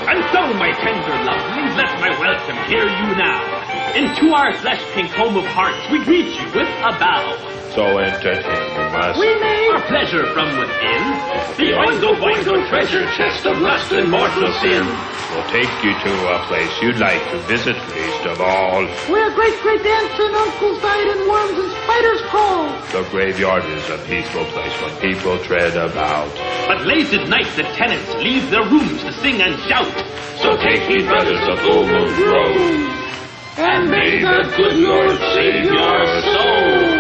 And so, my tender lovelies, let my welcome hear you now. Into our flesh-pink home of hearts, we greet you with a bow. So entertaining us. We may our pleasure from within. The Oingo Boingo treasure chest of lust and mortal sin. We'll take you to a place you'd like to visit least of all. Where great-great-aunts and uncles died and worms and spiders crawl. The graveyard is a peaceful place when people tread about. But late at night the tenants leave their rooms to sing and shout. So take ye, brothers, of Full Moon Grove, and may the good Lord save your soul.